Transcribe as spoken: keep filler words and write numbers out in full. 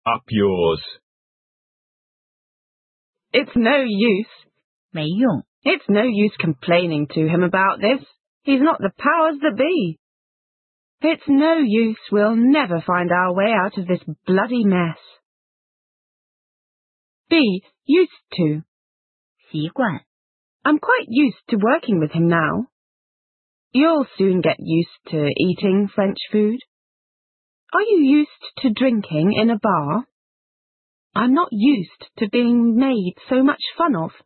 Up yours. It's no use. 没用。 It's no use complaining to him about this. He's not the powers that be. It's no use. We'll never find our way out of this bloody mess. B. Used to. 习惯。 I'm quite used to working with him now. You'll soon get used to eating French food. Are you used to drinking in a bar? I'm not used to being made so much fun of.